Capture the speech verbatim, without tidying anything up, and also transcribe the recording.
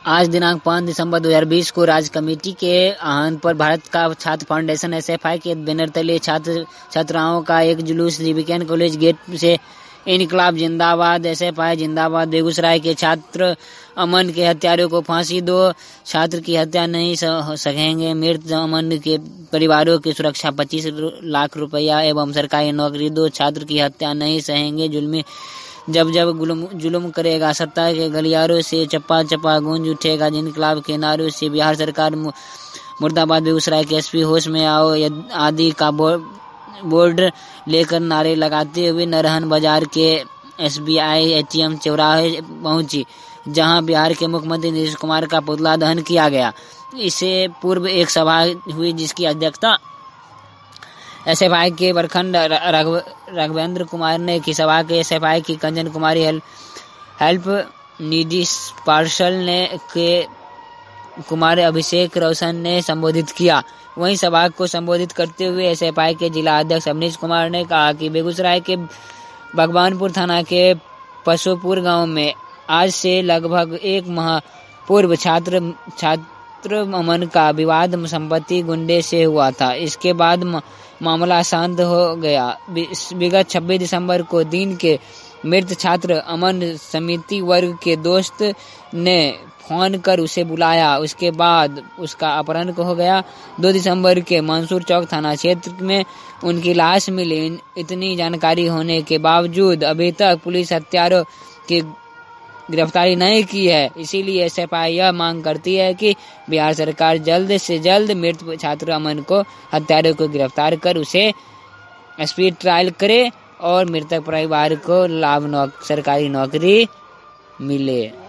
आज दिनांक पाँच दिसंबर दो हज़ार बीस को राज्य कमेटी के आह्वान पर भारत का छात्र फाउंडेशन एस एफ आई के बैनर तले छात्र छात्राओं का एक जुलूस विज्ञान कॉलेज गेट से इनकलाब जिंदाबाद, एस एफ आई जिंदाबाद। बेगूसराय के छात्र अमन के हत्यारों को फांसी दो, छात्र की हत्या नहीं सहेंगे। मृत अमन के परिवारों की सुरक्षा पच्चीस लाख रुपया एवं सरकारी नौकरी दो, छात्र की हत्या नहीं सहेंगे। जुल्मी जब जब जुल्म करेगा सत्ता के गलियारों से चप्पा चप्पा गूंज उठेगा। इनकलाब के नारों से बिहार सरकार मुर्दाबाद। बेगूसराय के एस पी होश में आओ आदि का बोर्ड लेकर नारे लगाते हुए नरहन बाजार के S B I A T M चौराहे पहुंची, जहां बिहार के मुख्यमंत्री नीतीश कुमार का पुतला दहन किया गया। इससे पूर्व एक सभा हुई जिसकी अध्यक्षता एस एफ आई के प्रखंड राघवेंद्र कुमार ने की। सभा के एस एफ आई की कंचन कुमारी हेल्प निधि पार्षल ने के कुमार अभिषेक रोशन ने संबोधित किया। वहीं सभा को संबोधित करते हुए एस एफ आई के जिला अध्यक्ष अवनीश कुमार ने कहा कि बेगूसराय के भगवानपुर थाना के पशुपुर गांव में आज से लगभग एक माह पूर्व छात्र छात्र अमन का विवाद संपत्ति गुंडे से हुआ था। इसके बाद मामला शांत हो गया। विगत छब्बीस दिसंबर को दिन के मृत छात्र अमन समिति वर्ग के दोस्त ने फोन कर उसे बुलाया, उसके बाद उसका अपहरण हो गया। दो दिसंबर के मंसूर चौक थाना क्षेत्र में उनकी लाश मिली। इतनी जानकारी होने के बावजूद अभी तक पुलिस हत्यारों की गिरफ्तारी नहीं की है। इसीलिए एस एफ आई यह मांग करती है कि बिहार सरकार जल्द से जल्द मृत छात्र अमन को हत्यारों को गिरफ्तार कर उसे स्पीड ट्रायल करे और मृतक परिवार को लाभ नौक, सरकारी नौकरी मिले।